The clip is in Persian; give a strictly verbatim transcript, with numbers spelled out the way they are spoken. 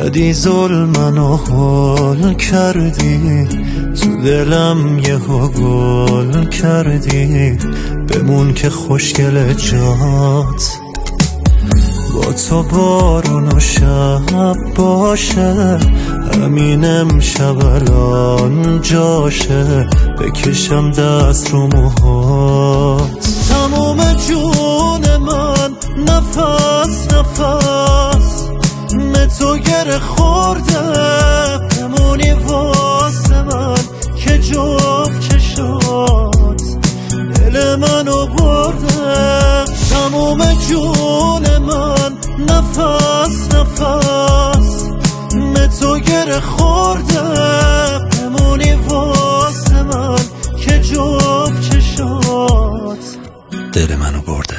زدی ظلمنو حال کردی، تو دلم یهو گل کردی، بمون که خوشگل جات. با تو بارون و شب باشه، همین امشب الان جاشه، بکشم دست رو موهات. تموم جون من نفس نفس به تو گره خورده، بمونی واسه من که جفت چشات دل منو برده. تموم جون من نفس نفس به تو گره خورده، بمونی واسه من که جفت چشات دل منو برده.